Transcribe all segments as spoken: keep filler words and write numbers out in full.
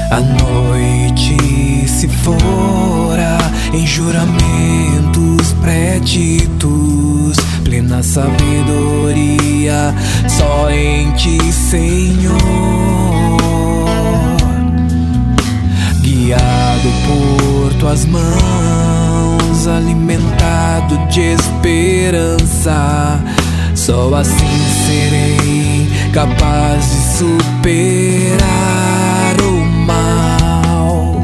A noite se fora em juramentos préditos, plena sabedoria só em Ti, Senhor. Guiado por Tuas mãos, alimentado de esperança, só assim serei capaz de superar o mal.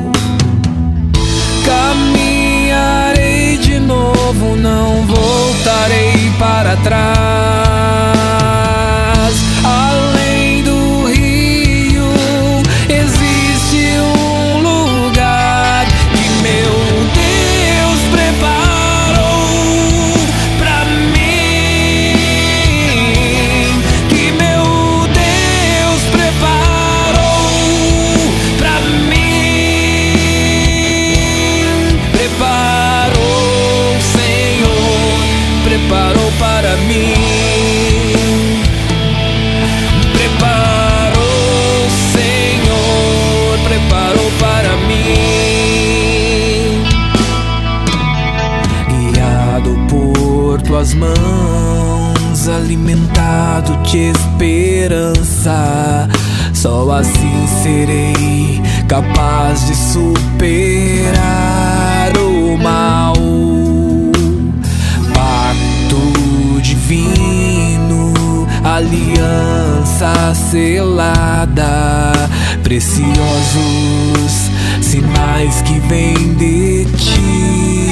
Caminharei de novo, não voltarei para trás. Além do rio existe um lugar que meu Deus preparou pra mim, que meu Deus preparou pra mim. Preparou, Senhor, preparou para mim. Preparou, Senhor, preparou para mim. Guiado por Tuas mãos, alimentado de esperança, só assim serei capaz de superar o mal. Pacto divino, aliança selada, preciosos sinais que vêm de Ti.